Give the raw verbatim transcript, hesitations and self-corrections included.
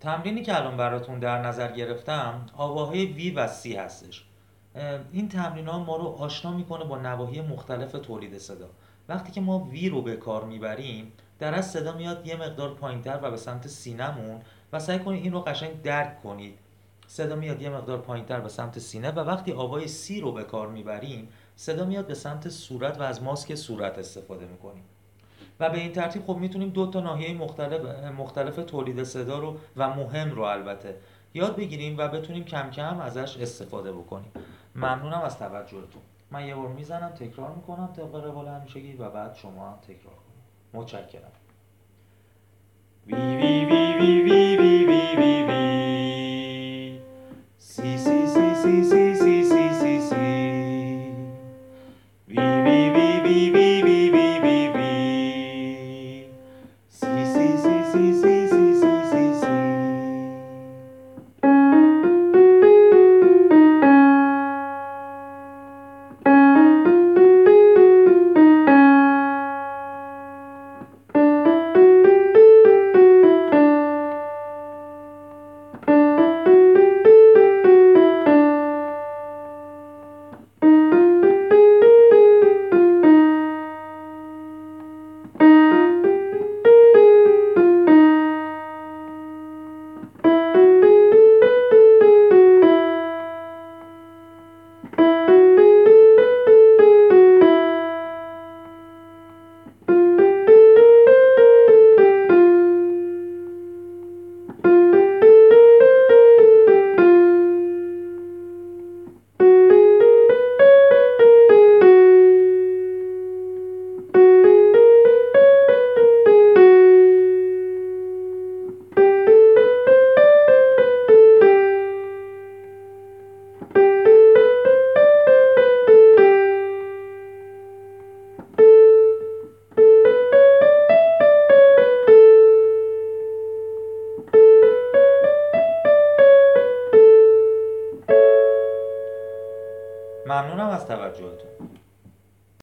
تمرینی که الان براتون در نظر گرفتم آواهای وی و سی هستش. این تمرین ها ما رو آشنا میکنه با نواحی مختلف تولید صدا. وقتی که ما وی رو به کار میبریم در از صدا میاد یه مقدار پایینتر و به سمت سینه‌مون و سعی کنید این رو قشنگ درک کنید. صدا میاد یه مقدار پایینتر به سمت سینه و وقتی آوای سی رو به کار میبریم صدا میاد به سمت صورت و از ماسک صورت استفاده میکنیم. و به این ترتیب خب میتونیم دو تا ناحیه مختلف مختلف تولید صدا رو و مهم رو البته یاد بگیریم و بتونیم کم کم ازش استفاده بکنیم. ممنونم از توجهتون. من یه بار میزنم تکرار میکنم طبق روال همیشگی و بعد شما هم تکرار کنید. متشکرم. وی وی وی وی وی وی وی وی وی سی سی سی سی سی سی سی سی سی وی وی وی وی وی وی وی وی وی سی سی سی سی سی سی سی سی سی. ممنونم از توجهتون.